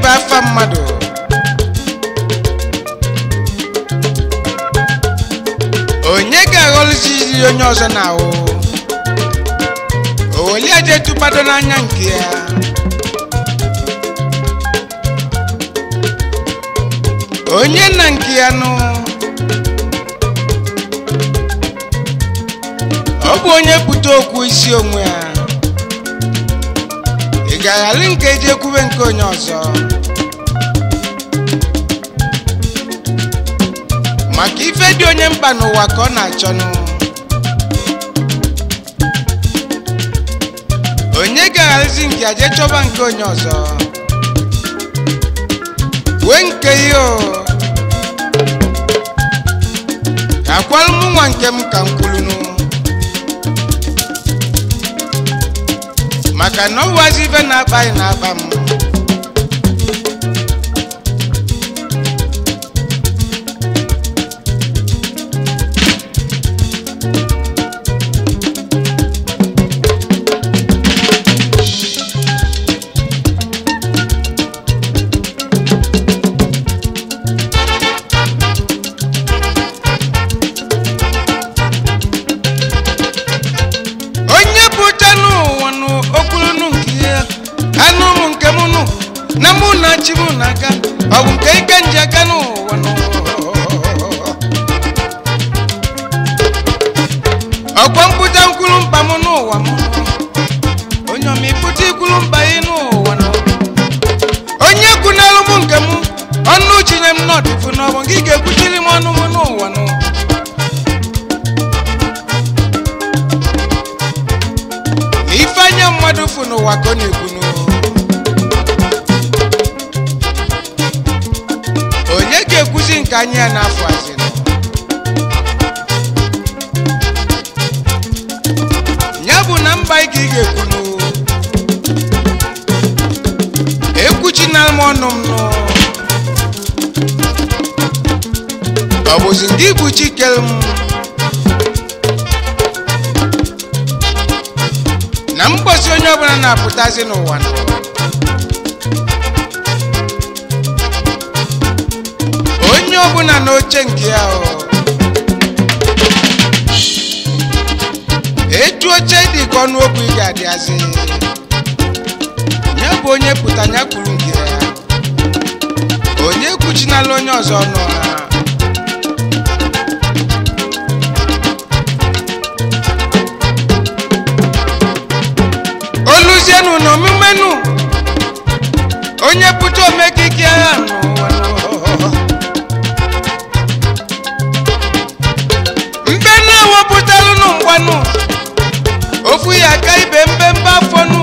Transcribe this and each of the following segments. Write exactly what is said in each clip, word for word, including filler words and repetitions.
afa mmadụ onye ga-aghọlụzi onye ọzọ na-ahụ oweli aje tụpado n'anya nke ya onye na nke ya nụ ọ bụ onye pụta okwu isi onwe ya ị ga-aghali nke eji ekwube nke onye ọzọ maka ife dị onye mkpa n'ụwa ka ọ na-achọnụ onye ga-aghalizi nke aje chọba nke onye ọzọ wee nke yo ka akwalụ m nwa nke m ka m kwulunu maka na ọ wazi ife na-akpa anyị na-akpa m na mụ na chi mụ na-aga ọ bụ nke ike nji aka n'ụwa ọkwa mpụta nkwulu mkpa m n'ụwa m onye ọma ịpụta ikwulu mkpa ị n'ụwa onye kwunalụ m nke m ọnụ chinye m n'ọdịfu n'ọbụ gị ga-ekwuchiri m ọnụ m n'ụwa na ife anya mmadụ fụ n'ụwa ka ọ na-ekwu onye ga-ekwuzi nke anyị ya n'afọ azịrị ya bụ na mba ị ga ị ga-ekwunu ekwuchina m ọnụ m nụ ọ bụzi ndị bụ chikere m na mgbọsi onye ọbụla na-apụtazi n'ụwa nọ onye ọbụla n'oche nke ya etu oche dị ka ọnụ okwu ị ga-adịazị ya bụ onye pụta ya kwuru nke ya onye kwuchinala onye ọzọ ọnụ ha oluzienu na omumenu onye pụta omekike ya n'ụwa wepụtalụ n'ngwanụ ofu ya aka ibe mbembe afọ nụ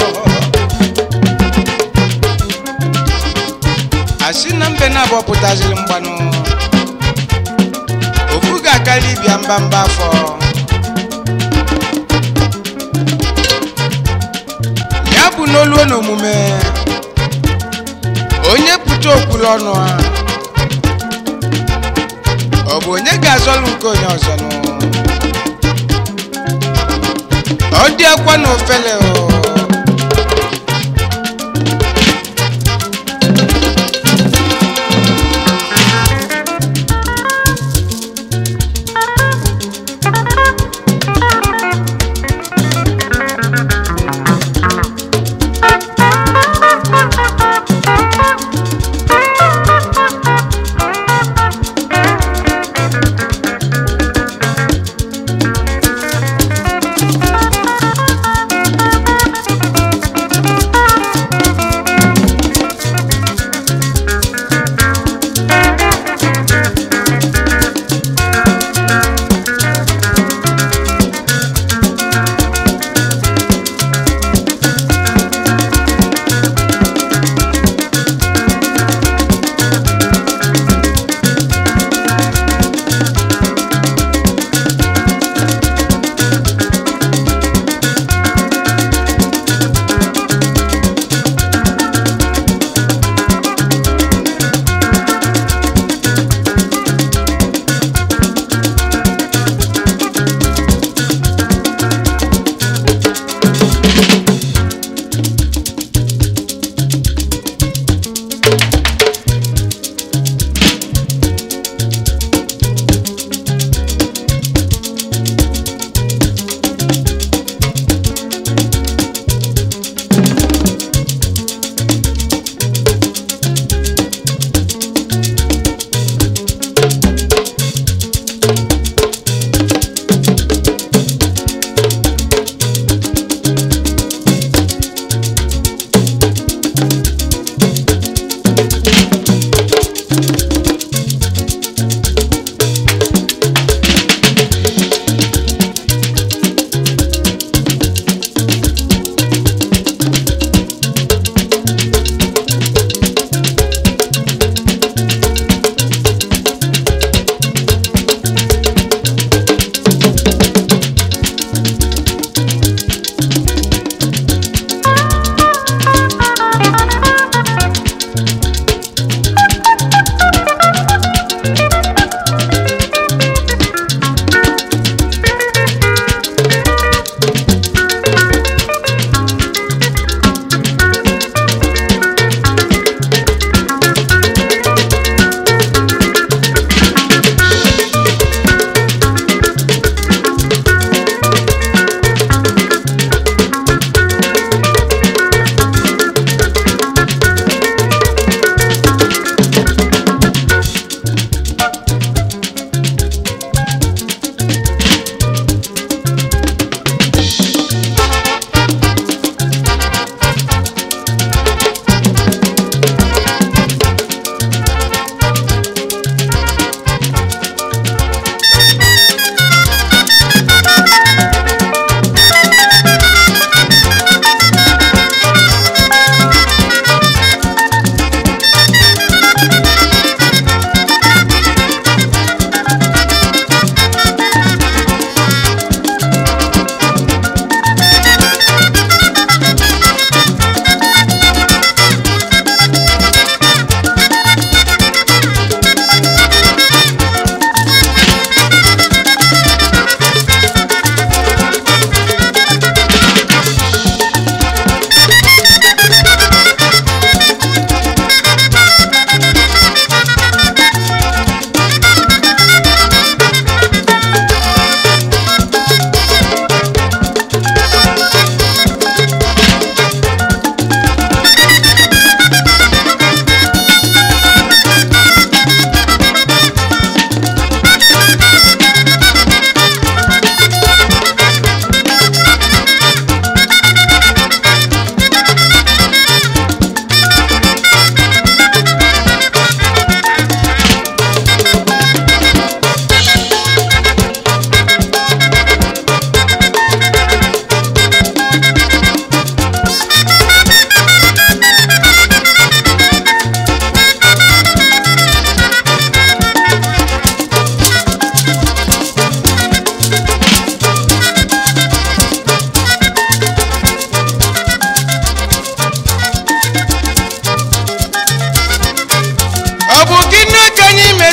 asị na mbe na-abụ pụtaziri mgbanụ ofu ga-akarị ibia mbamba afọ ya bụ n'olu na omume onye pụta okwulu ọnụ ha ọ bụ onye ga-azọlụ nke onye ọzọ nụ ọ dị akwa na ofele o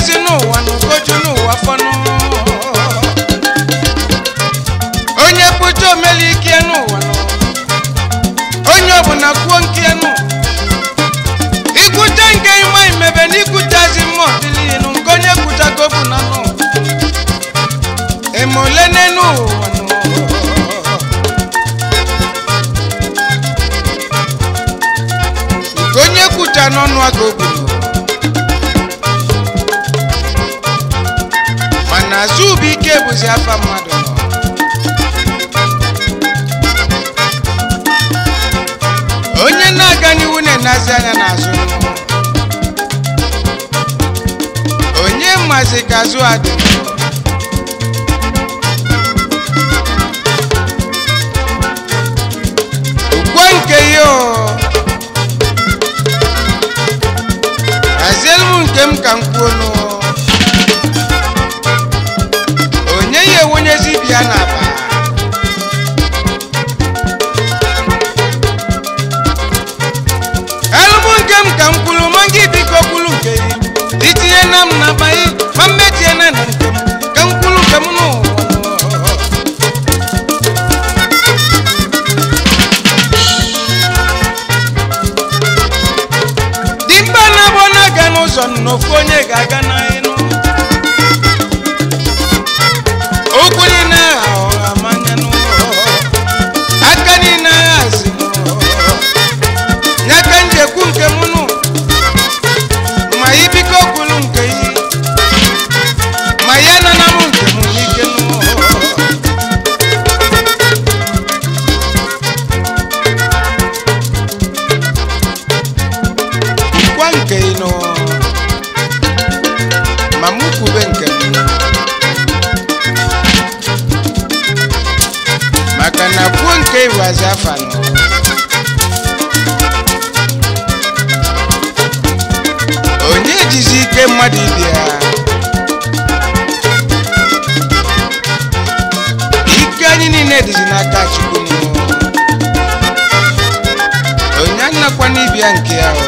ezi n'ụwa n'ugoju n'ụwa fọnụ onye pụta omeli ike n'ụwa onye ọbụla kwuo nke nụ ikwute nke ịma imebe na ikwutazi mma ọdịnihu nụ nke onye kwutago bụ na nụ emole n'enu ụwa nụ nke onye kwuta n'ọnụ aga obodo mana azụ bụ ike bụzi afa mmadụ nọ onye na-aga n'iwu na-enazi anya n'azụ onye mmazi ka azụ adị ukwe nke ya azielu m nke m ka m kwuo nụ onye ya ewonyezi bịa n'aba ka m kwuru ma gị biko kwuru nke gị itinye na m n'abaghị ma mmetie na na nke m ka m kwuru nke m n'ụwa dimkpa na-abụ na-aga n'ụzọ n'ofu onye ga-aga n'elu okwu niile agha ọha manya n'ụlọ aka niile agha azi nyaka njekwu nke m nụ ma ibiko kwuru nke yi ma ya nana m nke m n'ike nụ kwa nke yi nụ ma mụ kwube nke m maka na kwuo nke iwazi afa nụ onye jizi ike mmadụ ibia ike anyị niile dịzi n'aka Chukwu onye anakwa n'ibia nke ya